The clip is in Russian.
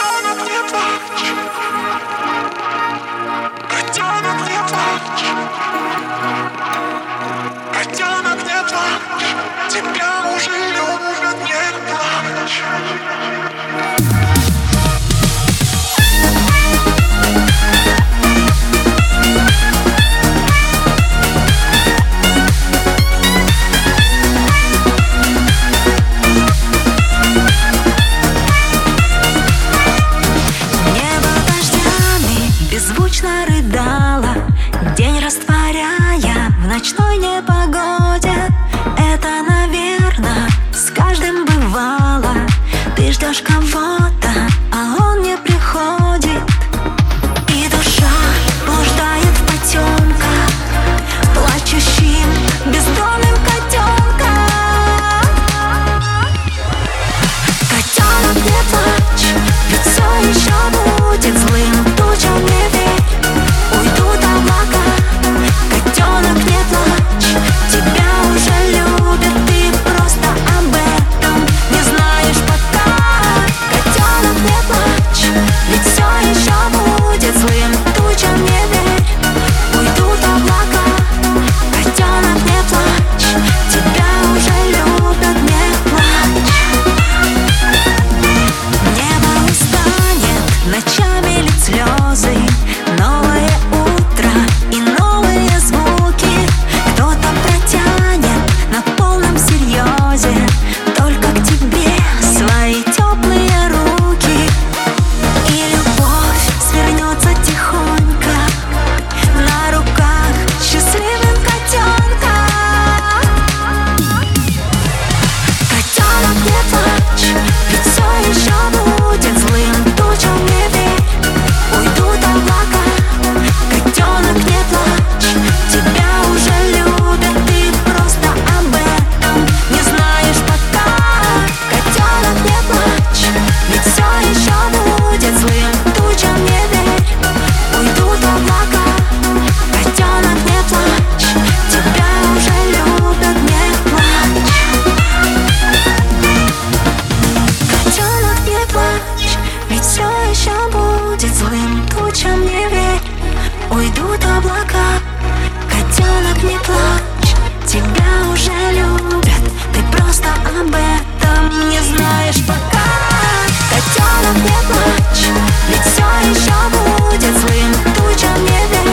Котенок, не плачь. Котенок, не плачь. Котенок, не плачь. Тебя уже любят, не плачь. Беззвучно рыдала, день растворяя в ночной непогоде. Это, наверно, с каждым бывало. Ты ждешь кого-то, а он не приходит. И душа блуждает в потемках, плачущим бездомным котенком. Котенок, не плачь, ведь все еще будет злым тучам, не верь, уйдут облака. Котенок, не плачь, тебя уже любят, ты просто об этом не знаешь пока. Котенок, не плачь, ведь все еще будет злым тучам, не верь, уйдут облака. Котенок, не плачь, тебя уже любят, не плачь. Небо устанет, ночами лить слезы. Новое утро и новые звуки. Кто-то протянет на полном серьезе только к тебе свои теплые руки. И любовь свернется тихонько на руках счастливым котенка. Котенок, не плачь, ведь все еще будет злым тучам, не верь, уйдут облака. Котенок, не плачь, тебя уже любят, ты просто об этом не знаешь пока. Котенок, не плачь, ведь все еще будет злым тучам, не верь, уйдут облака. Котенок, не плачь, тебя уже любят, не плачь. Котенок, не плачь, ведь все еще будет злым тучам, не верь, уйдут облака. Котенок, не плачь, тебя уже любят, ты просто об этом не знаешь пока. Котенок, не плачь, ведь все еще будет злым тучам, не верь,